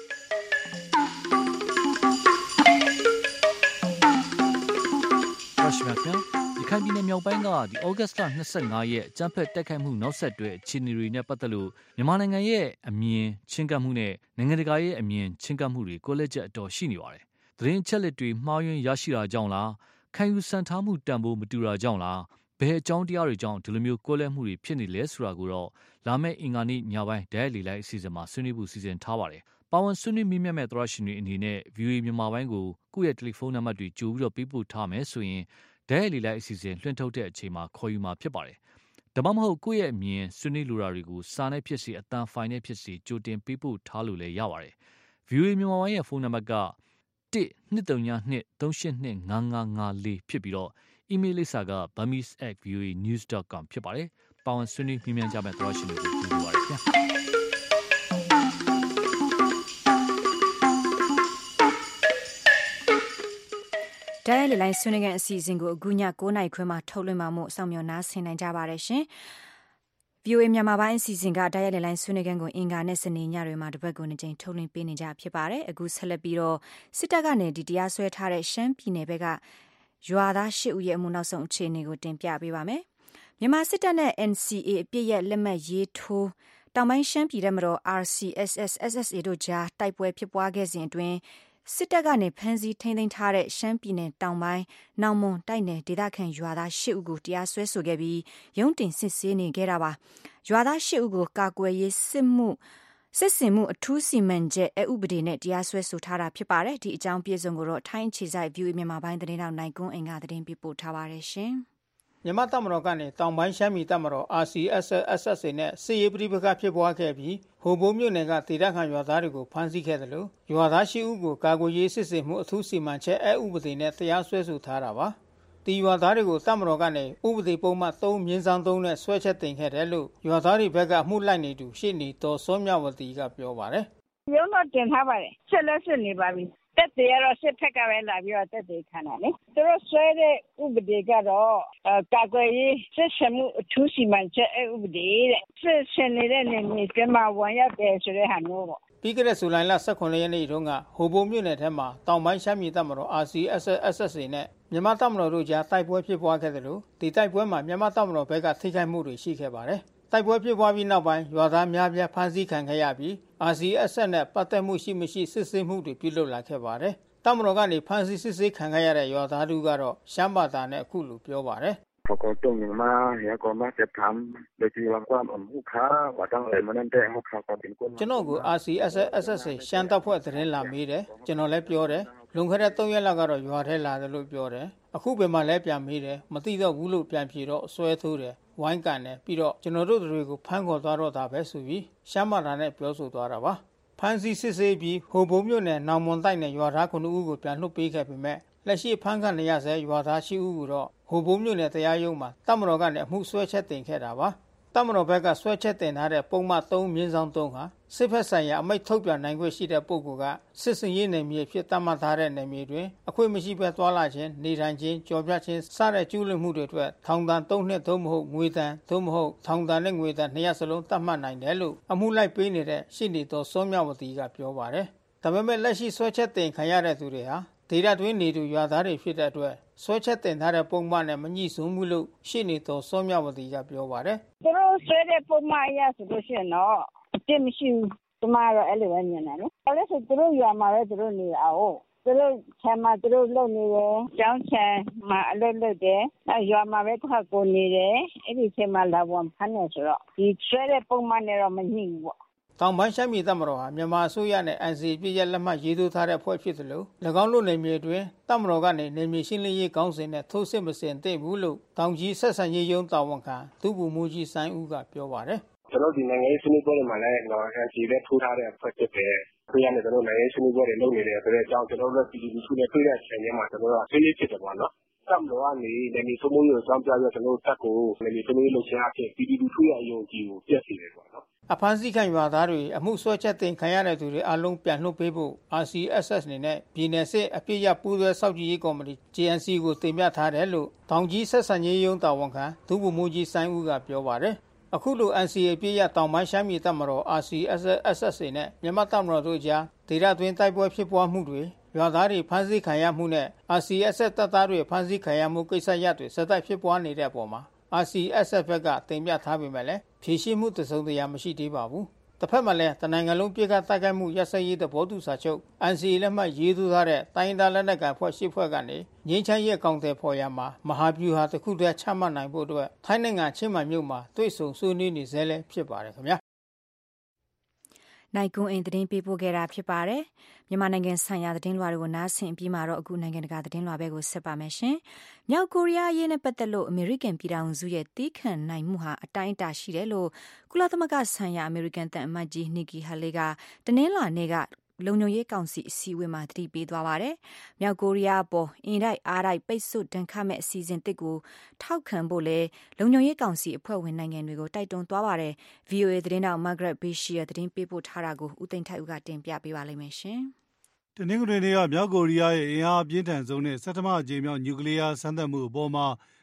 ခိုင်ပြည်နယ်မြောက်ပိုင်းကဒီဩဂတ်စ်လ25ရက်အကြမ်းဖက်တိုက်ခိုက်မှုနောက်ဆက်တွဲအခြေအနေတွေနဲ့ပတ်သက်လို့မြန်မာနိုင်ငံရဲ့အမြင်ချင်းကပ်မှုနဲ့နိုင်ငံတကာရဲ့အမြင်ချင်းကပ်မှုတွေကိုလက်ချက်အတော်ရှိနေပါတယ်။သတင်းအချက်လက်တွေမှားယွင်းရရှိတာကြောင့်လားခံယူစံထားမှုတန်ဖိုးမတူတာကြောင့်လားဘယ်အကြောင်းတရားတွေကြောင့်ဒီလိုမျိုးကွဲလွဲမှုတွေဖြစ်နေလဲဆိုတာကိုတော့လာမယ့်အင်္ဂါနေ့ညပိုင်းဒိုင်လေလိုက်အစီအစဉ်မှာဆွေးနွေးဖို့စီစဉ်ထားပါတယ်။ပါဝင်ဆွေးနွေးမိမြတ်မဲ့သရရှင်တွေအနေနဲ့ VOA မြန်မာပိုင်းကိုကိုယ့်ရဲ့တယ်လီဖုန်းနံပါတ်တွေကြိုပြီးတော့ပေးပို့ထားမယ်ဆိုရင်ဒိုင်လေလိုက်အစီအစဉ်လွှင့်ထုတ်တဲ့အချိန်မှာခေါ်ယူမှာဖြစ်ပါတယ်။ဒါမှမဟုတ်ကိုယ့်ရဲ့အမြင်ဆွေးနွေးလိုတာတွေကိုစာနဲ့ဖြစ်စေအသံဖိုင်နဲ့ဖြစ်စေကြိုတင်ပေးပို့ထားလို့လည်းရပါတယ်။ VOA မြန်မာပိုင်းရဲ့ဖုန်းနံပါတ်က1-202-382-5554ဖြစ်ပြီးတော့အီးမေးလ်လိပ်စာက burmese@voanews.com ဖြစ်ပါတယ်။ပါဝင်ဆွေးနွေးမြင်ကြမဲ့သရရှင်တွေကိုကြိုဆိုပါရစေခင်ဗျာ။ဒိုင်လေလိုက်ဆွေးနွေးခန်းအစီအစဉ်ကိုအခုည9:00 နာရီခွဲမှာထုတ်လွှင့်မှာမို့စောင့်မျှော်နားဆင်နိုင်ကြပါတယ်ရှင်။ VOA မြန်မာပိုင်းအစီအစဉ်ကတိုက်ရိုက်လိုင်းဆွေးနွေးခန်းကိုအင်္ဂါနဲ့စနေညတွေမှာတစ်ပတ်ကိုနှစ်ကြိမ်ထုတ်လွှင့်ပေးနေကြဖြစ်ပါတယ်။အခုဆက်လက်ပြီးတော့စစ်တပ်ကနေတရားစွဲထားတဲ့ရှမ်းပြည်နယ်ဘက်ကရွာသား8ဦးရဲ့အမှုနောက်ဆုံးအခြေအနေကိုတင်ပြပေးပါမယ်။မြန်မာစစ်တပ်နဲ့ NCA အပြစ်ရဲ့လက်မှတ်ရေးထိုးတောင်ပိုင်းရှမ်းပြည်တပ်မတော် RCSS SSA တို့ကြားတိုက်ပွဲဖြစ်ပွားခဲ့စဉ်အတွင်းစစ်တပ်ကနေဖမ်းဆီးထိန်းသိမ်းထားတဲ့ရှမ်းပြည်နယ်တောင်ပိုင်းနောင်မွန်တိုက်နယ်ဒေသခံရွာသား8ဦးကိုတရားစွဲဆိုခဲ့ပြီးရုံးတင်စစ်ဆေးနေခဲ့တာပါ။ရွာသား8ဦးကိုကာကွယ်ရေးစစ်စင်မှုအထူးစီမံချက်အဥပဒေနဲ့တရားစွဲဆိုထားတာဖြစ်ပါတယ်။ဒီအကြောင်းပြည့်စုံကိုတော့ထိုင်းအခြေစိုက် VOA မြန်မာပိုင်းသတင်းတောက်နိုင်ကွန်းအင်္ဂါသတင်းပြပို့ထားပါတယ်ရှင်။မြန်မာတပ်မတော်ကနေတောင်ပိုင်းရှမ်းပြည်တပ်မတော် RCSS SSA နဲ့စစ်ရေးပဋိပက္ခဖြစ်ပွားခဲ့ပြီးဟိုဘိုးမြို့နယ်ကဒေသခံရွာသားတွေကိုဖမ်းဆီးခဲ့တယ်လို့ရွာသား8ဦးကိုကာကွယ်ရေးစစ်စင်မှုအထူးစီမံချက်အဥပဒေနဲ့တရားစွဲဆိုထားတာပါ။ဒီရွာသားတွေကိုတပ်မတော်ကနေဥပဒေပုံမှန်3/3နဲ့ဆွဲချက်တင်ခဲ့တယ်လို့ရွာသားတွေဘက်ကအမှုလိုက်နေသူရှေ့နေတော်စောမြဝတီကပြောပါတယ်။ရုံးတော့တင်ထားပါတယ်။ဆက်လက်စစ်နေပါပြီ။တက်တယ်ကတော့စစ်ဖက်ကပဲလာပြီးတော့တက်တယ်ခံတာလေသူတို့ဆွဲတဲ့ဥပဒေကတော့ကာကွယ်ရေးစစ်စမှုအထူးစီမံချက်ဥပဒေတဲ့စစ်စင်နေတဲ့နေမြေကျမဝန်ရတယ်ဆိုတဲ့ဟာမျိုးပေါ့ပြီးခဲ့တဲ့ဇူလိုင်လ18ရက်နေ့တုန်းကဟိုဘိုမြို့နယ်ထဲမှာတောင်ပိုင်းရှမ်းပြည်တပ်မတော် RCSS SSA နဲ့မြန်မာတပ်မတော်တို့ကြားတိုက်ပွဲဖြစ်ပွားခဲ့တယ်လို့ဒီတိုက်ပွဲမှာမြန်မာတပ်မတော်ဘက်ကထိခိုက်မှုတွေရှိခဲ့ပါတယ်တိုက်ပွဲဖြစ်ပွားပြီးနောက်ပိုင်းရွာသားများပြားဖမ်းဆီးခံခဲ့ရပြီး RCSS နဲ့ပတ်သက်မှုရှိမရှိစစ်ဆေးမှုတွေပြုလုပ်လာခဲ့ပါတယ်။တပ်မတော်ကနေဖမ်းဆီးစစ်ဆေးခံခဲ့ရတဲ့ရွာသားတို့ကတော့ရှမ်းဘာသာနဲ့အခုလိုပြောပါတယ်။ကျွန်တော်ကို RCSS SSA ရှမ်းတပ်ဖွဲ့သတင်းလာမေးတယ်။ကျွန်တော်လည်းပြောတယ်။လွန်ခဲ့တဲ့3ရက်လောက်ကတော့ရွာထဲလာတယ်လို့ပြောတယ်။အခုပဲမှလည်းပြန်မေးတယ်။မသိတော့ဘူးလို့ပြန်ဖြေတော့ဆွဲထိုးတယ်။ဝိုင်းကန်တယ်ပြီးတော့ကျွန်တော်တို့တွေကိုဖမ်းခေါ်သွားတော့တာပဲဆိုပြီးရှမ်းဘာသာနဲ့ပြောဆိုသွားတာပါ။ဖမ်းဆီးစစ်ဆေးပြီးဟိုဘုံမြို့နယ်နောင်မွန်တိုက်နယ်ရွာသား9ဦးကိုပြန်လွှတ်ပေးခဲ့ပေမဲ့လက်ရှိဖမ်းခံနေရဆဲရွာသား10ဦးကိုတော့ဟိုဘုံမြို့နယ်တရားရုံးမှာတပ်မတော်ကနေအမှုဆွဲချက်တင်ခဲ့တာပါ။တပ်မတော်ဘက်ကဆွဲချက်တင်ထားတဲ့ပုံမှန်3/3ဟာစစ်ဖက်ဆိုင်ရာအမိန့်ထုတ်ပြန်နိုင်ခွင့်ရှိတဲ့ပုဂ္ဂိုလ်ကစစ်စင်ရေးနယ်မြေဖြစ်သတ်မှတ်ထားတဲ့နယ်မြေတွင်အခွင့်မရှိဘဲသွားလာခြင်းနေထိုင်ခြင်းကြော်ပြခြင်းစတဲ့ကျူးလွန်မှုတွေအတွက်ထောင်ဒဏ်3နှစ်သို့မဟုတ်ငွေဒဏ်သို့မဟုတ်ထောင်ဒဏ်နဲ့ငွေဒဏ်2ရပ်စလုံးသတ်မှတ်နိုင်တယ်လို့အမှုလိုက်ပေးနေတဲ့ရှင်းနေတော်စောမြဝတီကပြောပါတယ်။ဒါပေမဲ့လက်ရှိဆွဲချက်တင်ခံရတဲ့သူတွေဟာဒေသတွင်းနေသူရွာသားတွေဖြစ်တဲ့အတွက်ဆွဲချက်တင်ထားတဲ့ပုံမှန်နဲ့မညှိစွန်းမှုလို့ရှင်းနေတော်စောမြဝတီကပြောပါတယ်။သူတို့ဆွဲတဲ့ပုံမှန်အရဆိုလို့ရှိရင်တော့အပြစ်မရှိဘူး။ဒီမှာတော့အဲ့လိုပဲမြင်တယ်နော်။အဲ့ဒါဆိုသူတို့ရွာမှာပဲသူတို့နေတာဟုတ်။သူတို့ဆံမှာသူတို့လုပ်နေတယ်။ကျောင်းဆံမှာအလုပ်လုပ်တယ်။အဲ့ရွာမှာပဲတစ်ခါကိုနေတယ်။အဲ့ဒီချိန်မှာလာဝန်ဖမ်းနေဆိုတော့ဒီဆွဲတဲ့ပုံမှန်နဲ့တော့မညှိဘူးပေါ့။တောင်ပိုင်းရှမ်းပြည်တပ်မတော်ဟာမြန်မာအစိုးရနဲ့ NCA ပြည်ရလက်မှတ်ရေးထိုးထားတဲ့အဖွဲ့ဖြစ်တယ်လို့၎င်းတို့နယ်မြေတွင်တပ်မတော်ကနေနယ်မြေရှင်းလင်းရေးကောင်းစဉ်နဲ့ထိုးစစ်မစင်သိဘူးလို့တောင်ကြီးဆက်ဆံရေးရုံးတာဝန်ခံဒုဗိုလ်မှူးကြီးစိုင်းဦးကပြောပါတယ်။ကျွန်တော်ဒီနိုင်ငံရေးဆွေးနွေးပွဲတွေမှာလည်း NCA နဲ့ထိုးထားတဲ့အဖွဲ့ဖြစ်တယ်။ပြည်ရနဲ့ကျွန်တော်နိုင်ငံရေးဆွေးနွေးပွဲတွေလုပ်နေတယ်ဆိုတဲ့အကြောင်းကျွန်တော်တို့ပြည်သူတွေတွေ့တဲ့အချိန်မှာကျွန်တော်တို့ဆွေးနွေးဖြစ်တယ်ပေါ့နော်။တပ်မတော်ကနေနယ်မြေစိုးမိုးရေးကိုကြောင်းပြပြီးကျွန်တော်တို့တပ်ကိုနယ်မြေစိုးမိုးရေးလုပ်ချင်အဖြစ်ပြည်သူတွေရဲ့အယုံကြည်ကိုပြည့်စုံတယ်ပေါ့နော်အဖမ်းဆီးခံရွာသားတွေအမှုဆွဲချက်တင်ခံရတဲ့သူတွေအလုံးပြန်လွှတ်ပေးဖို့ RCSS နေနဲ့ပြည်နယ်စစ်အပြည့်ရပူးသွဲစောင့်ကြည့်ရေးကော်မတီ JNC ကိုတင်ပြထားတယ်လို့တောင်ကြီးဆက်ဆံရေးရုံးတာဝန်ခံဒုဗိုလ်မှူးကြီးစိုင်းဦးကပြောပါတယ်အခုလို NCA ပြည့်ရတောင်ပိုင်းရှမ်းပြည်တပ်မတော် RCSS နဲ့မြန်မာတပ်မတော်တို့ကြားဒေသတွင်းတိုက်ပွဲဖြစ်ပွားမှုတွေရွာသားတွေဖမ်းဆီးခံရမှုနဲ့ RCSS တပ်သားတွေဖမ်းဆီးခံရမှုကိစ္စရပ်တွေဆက်တိုက်ဖြစ်ပွားနေတဲ့အပေါ်မှာRCSS ဘက်ကတင်ပြထားပေမဲ့လည်းဖြေရှင်းမှုတစုံတရာမရှိသေးပါဘူး။တစ်ဖက်မှာလည်းတနိုင်ငံလုံးပြည်ကတိုက်ခိုက်မှုရပ်စဲရေးသဘောတူစာချုပ် NCA လက်မှတ်ရေးထိုးထားတဲ့တိုင်းဒေသလက်နက်ကိုင်ဖွဲ့၈ဖွဲ့ကနေငြိမ်းချမ်းရေးအကောင့်တွေဖော်ရမှာမဟာဗျူဟာတစ်ခုတည်းချမှတ်နိုင်ဖို့အတွက်ထိုင်းနိုင်ငံချင်းမိုင်မြို့မှာတွေ့ဆုံဆွေးနွေးနေဆဲလည်းဖြစ်ပါတယ်ခင်ဗျာ။နိုင်ကွန်းအင်သတင်းပေးပို့ခဲ့တာဖြစ်ပါတယ်။မြန်မာနိုင်ငံဆိုင်ရာသတင်းလွှာတွေကိုနားဆင်ပြီးမှတော့အခုနိုင်ငံတကာသတင်းလွှာဘက်ကိုဆက်ပါမယ်ရှင်။မြောက်ကိုရီးယားအရေးနဲ့ပတ်သက်လို့အမေရိကန်ပြည်ထောင်စုရဲ့တီးခန့်နိုင်မှုဟာအတိုင်းအတာရှိတယ်လို့ကုလသမဂ္ဂဆိုင်ရာအမေရိကန်တပ်အမတ်ကြီးနီကီဟာလေကတနင်္လာနေ့ကလုံခြုံရေးကောင်စီအစည်းအဝေးမှာသတိပေးသွားပါတယ်။မြောက်ကိုရီးယားပေါ်အင်တိုက်အားတိုက်ပိတ်ဆို့ဒဏ်ခတ်မဲ့အစီအစဉ်တစ်ကိုထောက်ခံဖို့လဲလုံခြုံရေးကောင်စီအဖွဲ့ဝင်နိုင်ငံတွေကိုတိုက်တွန်းသွားပါတယ်။ VOA သတင်းတောက် Margaret Bishia သတင်းပေးပို့ထားတာကိုဦးသိန်းထိုက်ဦးကတင်ပြပေးပါလိမ့်မယ်ရှင်။တနင်္ဂနွေနေ့ကမြောက်ကိုရီးယားရဲ့အင်အားပြင်းထန်ဆုံးနဲ့ဆဋ္ဌမအကြိမ်မြောက်နျူကလ িয়ার စမ်းသပ်မှုအပေါ်မှာ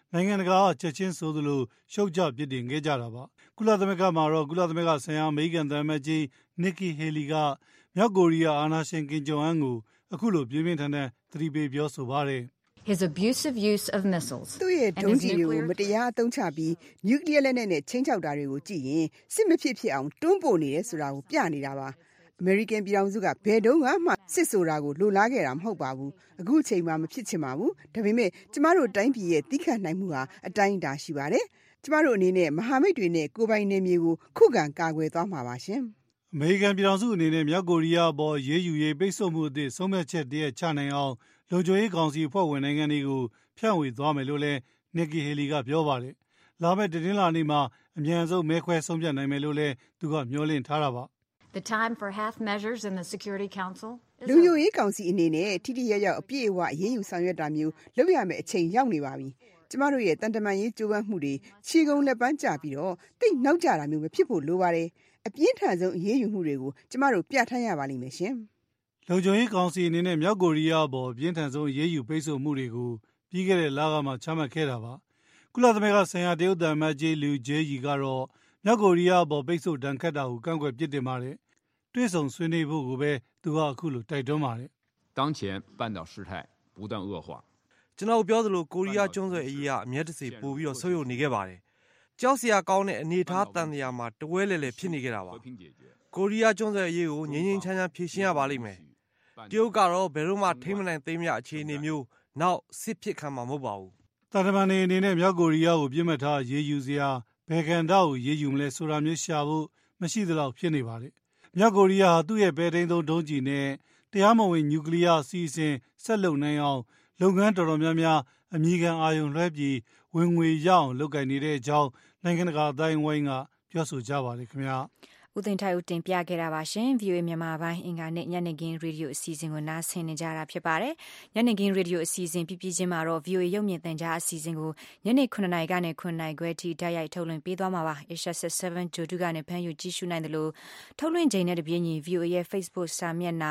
နိုင်ငံတကာချက်ချင်းဆိုသလိုရှုတ်ချပြစ်တင်ခဲ့ကြတာပါကုလသမဂ္ဂမှာတော့ကုလသမဂ္ဂဆိုင်ရာအမေရိကန်သံအမတ်ကြီးနီကီဟေလီကမြောက်ကိုရီးယားအာဏာရှင်ကင်ဂျုံအန်ကိုအခုလိုပြင်းပြင်းထန်ထန်သတိပေးပြောဆိုပါတယ် His abusive use of missiles သူ့ရဲ့ဒုံးကျည်တွေကိုမတရားအသုံးချပြီးနျူကလ িয়ার လက်နက်နဲ့ချင်းချောက်တာတွေကိုကြည့်ရင်စစ်မဖြစ်အောင်တွန်းပို့နေတယ်ဆိုတာကိုပြနေတာပါအမေရိကန်ပြည်ထောင်စုကဘယ်တုန်းကမှစစ်ဆိုတာကိုလိုလားခဲ့တာမဟုတ်ပါဘူးအခုအချိန်မှမဖြစ်ချင်ပါဘူးဒါပေမဲ့ကျမတို့တိုင်းပြည်ရဲ့တိခတ်နိုင်မှုဟာအတိုင်းအတာရှိပါတယ်ကျမတို့အနေနဲ့မဟာမိတ်တွေနဲ့ကိုယ်ပိုင်နယ်မြေကိုခုခံကာကွယ်သွားမှာပါရှင်အမေရိကန်ပြည်ထောင်စုအနေနဲ့မြောက်ကိုရီးယားအပေါ်ရေးယူရေးပိတ်ဆို့မှုအသစ်ဆုံးဖြတ်ချက်တည်းချနိုင်အောင်လုံခြုံရေးကောင်စီအဖွဲ့ဝင်နိုင်ငံတွေကိုဖြန့်ဝေသွားမယ်လို့လည်းနီကီဟေလီကပြောပါတယ်လာမယ့်တင်းလာနေ့မှာအမြန်ဆုံးမဲခွဲဆုံးဖြတ်နိုင်မယ်လို့လည်းသူကမျှော်လင့်ထားတာပါ The time for half measures in the Security Council လုံခြုံရေးကောင်စီအနေနဲ့ထိထိရောက်ရောက်အပြည့်အဝအရေးယူဆောင်ရွက်တာမျိုးလုပ်ရမယ့်အချိန်ရောက်နေပါပြီကျမတို့ရဲ့တန်တမာရေးကြိုးပမ်းမှုတွေခြေကုံလက်ပန်းကျပြီးတော့တိတ်နောက်ကျတာမျိုးမဖြစ်ဖို့လိုပါတယ်အပြင်းထန်ဆုံးအရေးယူမှုတွေကိုကျမတို့ပြဋ္ဌာန်းရပါလိမ့်မယ်ရှင်လုံခြုံရေးကောင်စီအနေနဲ့မြောက်ကိုရီးယားအပေါ်အပြင်းထန်ဆုံးအရေးယူပိတ်ဆို့မှုတွေကိုပြီးခဲ့တဲ့လကမှချမှတ်ခဲ့တာပါကုလသမဂ္ဂဆိုင်ရာတရုတ်သံအမတ်ကြီးလူဂျေယီကတော့မြောက်ကိုရီးယားအပေါ်ပိတ်ဆို့ဒဏ်ခတ်တာကိုကန့်ကွက်ပြစ်တင်ပါတယ်တွေ့ဆုံဆွေးနွေးဖို့ကိုပဲသူကအခုလိုတိုက်တွန်းပါတယ်当前半岛事态不断恶化ကျွန်တော်ပြောသလိုကိုရီးယားကျွန်းဆွယ်အရေးအမျက်တစေပို့ပြီးတော့ဆုပ်ယုပ်နေခဲ့ပါတယ်ကြောက်စရာကောင်းတဲ့အနေထားတန်တရားမှာတဝဲလဲလဲဖြစ်နေခဲ့တာပါကိုရီးယားကျွန်းဆွယ်အရေးကိုငြိမ်းငြိမ်းချမ်းချမ်းဖြေရှင်းရပါလိမ့်မယ်တရုတ်ကတော့ဘယ်တော့မှထိမ့်မနိုင်သိမ်းမရအခြေအနေမျိုးနောက်စစ်ဖြစ်ခံမှာမဟုတ်ပါဘူးတာတမန်တွေအနေနဲ့မြောက်ကိုရီးယားကိုပြစ်မှတ်ထားရေးယူစရာဘယ်ကန်တာကိုရေးယူမလဲဆိုတာမျိုးရှာဖို့မရှိသလောက်ဖြစ်နေပါတယ်မြောက်ကိုရီးယားဟာသူ့ရဲ့ပဲထိန်းသုံးဒုံးကျည်နဲ့တရားမဝင်နျူကလ িয়ারအစီအစဉ်ဆက်လုပ်နိုင်အောင်လုပ်ငန်းတော်တော်များများအမြဲတမ်းအာရုံလွှဲပြီးဝင်ငွေရအောင်လုပ်ကိုင်နေတဲ့အကြောင်းနိုင်ငံတကာအတိုင်းဝိုင်းကပြောဆိုကြပါတယ်ခင်ဗျာဦးသိန်းထိုက်ဦးတင်ပြခဲ့တာပါရှင် VOA မြန်မာပိုင်းအင်္ဂါနေ့ညနေခင်းရေဒီယိုအစီအစဉ်ကိုနားဆင်နေကြတာဖြစ်ပါတယ်ညနေခင်းရေဒီယိုအစီအစဉ်ပြပြချင်းမှာတော့ VOA ရုပ်မြင်သံကြားအစီအစဉ်ကိုညနေ9:00နာရီကနေ9:00နာရီခွဲထိတိုက်ရိုက်ထုတ်လွှင့်ပေးသွားမှာပါ Asia 7 Jodu ကနေဖမ်းယူကြည့်ရှုနိုင်တယ်လို့ထုတ်လွှင့်ချိန်နဲ့တပြေးညီ VOA ရဲ့ Facebook စာမျက်နှာ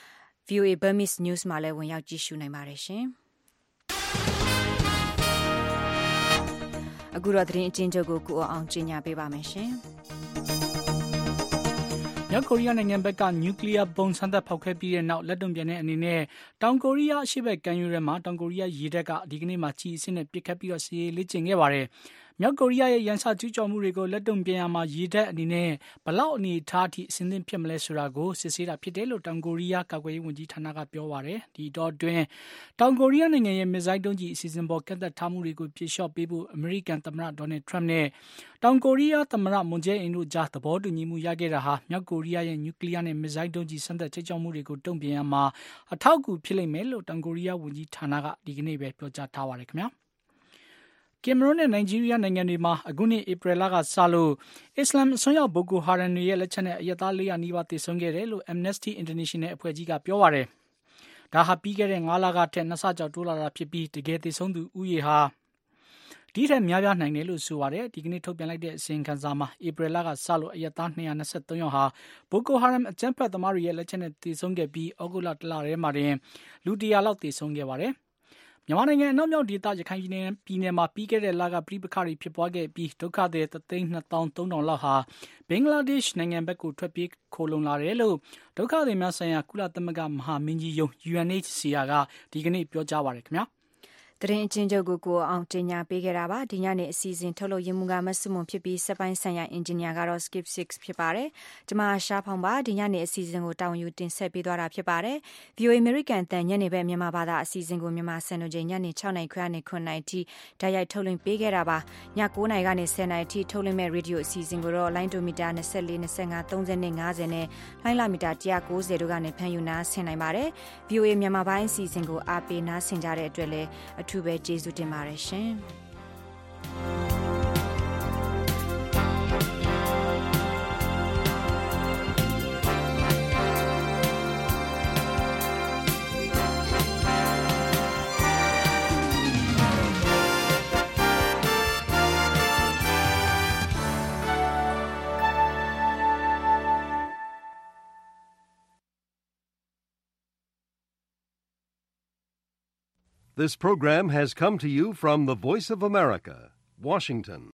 VOA Burmese News မှာလည်းဝင်ရောက်ကြည့်ရှုနိုင်ပါတယ်ရှင်အခုတော့သတင်းအချင်းချုပ်ကိုကိုအောင်ကျင်းညာပေးပါမယ်ရှင်မြောက်ကိုရီးယားနိုင်ငံဘက်ကနျူကလ িয়ার ပုံစံသက်ဖောက်ခွဲပြီးတဲ့နောက်လက်တုံ့ပြန်တဲ့အနေနဲ့တောင်ကိုရီးယားအရှေ့ဘက်ကမ်းရိုးထဲမှာတောင်ကိုရီးယားရေတပ်ကဒီကနေ့မှကြီးအစ်နဲ့ပစ်ခတ်ပြီးတော့စစ်ရေးလေ့ကျင့်ခဲ့ပါတယ်မြောက်ကိုရီးယားရဲ့ရန်စကျူးကျော်မှုတွေကိုလက်တုံ့ပြန်ရမှာရေတပ်အနေနဲ့ဘလောက်အနေထားအထိအဆင်သင့်ဖြစ်မလဲဆိုတာကိုစစ်ဆေးတာဖြစ်တယ်လို့တောင်ကိုရီးယားကာကွယ်ရေးဝန်ကြီးဌာနကပြောပါတယ်ဒီတော့တွင်တောင်ကိုရီးယားနိုင်ငံရဲ့မစ်ဇိုင်းဒုံးကျည်အစီအစဉ်ပေါ်ကန့်သက်ထားမှုတွေကိုပြေလျှော့ပေးဖို့အမေရိကန်သမ္မတဒေါ်နယ်ထရမ့်နဲ့တောင်ကိုရီးယားသမ္မတမွန်ဂျယ်အင်တို့ကြားသဘောတူညီမှုရခဲ့တာဟာမြောက်ကိုရီးယားရဲ့နျူကလ িয়ার နဲ့မစ်ဇိုင်းဒုံးကျည်စမ်းသပ်ချိတ်ချောက်မှုတွေကိုတုံ့ပြန်ရမှာအထောက်အကူဖြစ်လိမ့်မယ်လို့တောင်ကိုရီးယားဝန်ကြီးဌာနကဒီကနေ့ပဲပြောကြားထားပါတယ်ခင်ဗျာကင်မရွန်နဲ့နိုင်ဂျီးရီးယားနိုင်ငံတွေမှာအခုနှစ်ဧပြီလကစလို့အစ္စလာမ်အစွန်းရောက်ဘိုကိုဟာရမ်တွေရဲ့လက်ချက်နဲ့အရက်သား400နီးပါးသေဆုံးခဲ့တယ်လို့ Amnesty International အဖွဲ့ကြီးကပြောပါတယ်။ဒါဟာပြီးခဲ့တဲ့9လကထက်2ဆကျော်တိုးလာတာဖြစ်ပြီးတကယ်သေဆုံးသူဦးရေဟာဒီထက်များပြားနိုင်တယ်လို့ဆိုပါတယ်။ဒီကနေ့ထုတ်ပြန်လိုက်တဲ့အစီရင်ခံစာမှာဧပြီလကစလို့အရက်သား223ယောက်ဟာဘိုကိုဟာရမ်အကြမ်းဖက်သမားတွေရဲ့လက်ချက်နဲ့သေဆုံးခဲ့ပြီးဩဂုတ်လတလထဲမှာတင်လူ100လောက်သေဆုံးခဲ့ပါတယ်။မြန်မာနိုင်ငံအနောက်မြောက်ဒေသရခိုင်ပြည်နယ်မှာပြီးခဲ့တဲ့လကပြည်ပခါတွေဖြစ်ပွားခဲ့ပြီးဒုက္ခသည်323,000လောက်ဟာဘင်္ဂလားဒေ့ရှ်နိုင်ငံဘက်ကိုထွက်ပြေးခိုလုံလာတယ်လို့ဒုက္ခသည်များဆိုင်ရာကုလသမဂ္ဂမဟာမင်းကြီးရုံး UNHCR ကဒီကနေ့ပြောကြားပါတယ်ခင်ဗျာသတင်းအချင်းချုပ်ကိုအောင်တင်ညာပေးခဲ့တာပါဒီညနေအစီအစဉ်ထုတ်လုပ်ရင်းမှုကမဆုမွန်ဖြစ်ပြီးစက်ပိုင်းဆိုင်ရာအင်ဂျင်နီယာကတော့ Skip 6ဖြစ်ပါတယ်ကျွန်မရှားဖောင်ပါဒီညနေအစီအစဉ်ကိုတာဝန်ယူတင်ဆက်ပေးသွားတာဖြစ်ပါတယ် VOA American တန်ညနေဘက်မြန်မာဘာသာအစီအစဉ်ကိုမြန်မာစံတော်ချိန်ညနေ6:00နာရီခွဲကနေ9:00နာရီထိတိုက်ရိုက်ထုတ်လွှင့်ပေးခဲ့တာပါည9:00နာရီကနေ10:00နာရီထိထုတ်လွှင့်မဲ့ရေဒီယိုအစီအစဉ်ကိုတော့လိုင်းဒိုမီတာ24 25 30နဲ့50နဲ့လိုင်းလာမီတာ190တို့ကနေဖမ်းယူနာဆင်နိုင်ပါတယ် VOA မြန်မာပိုင်းအစီအစဉ်ကိုအားပေးနာဆင်ကြတဲ့အတွက်လည်းအထူးပဲကျေးဇူးတင်ပါတယ်ရှင် This program has come to you from the Voice of America, Washington.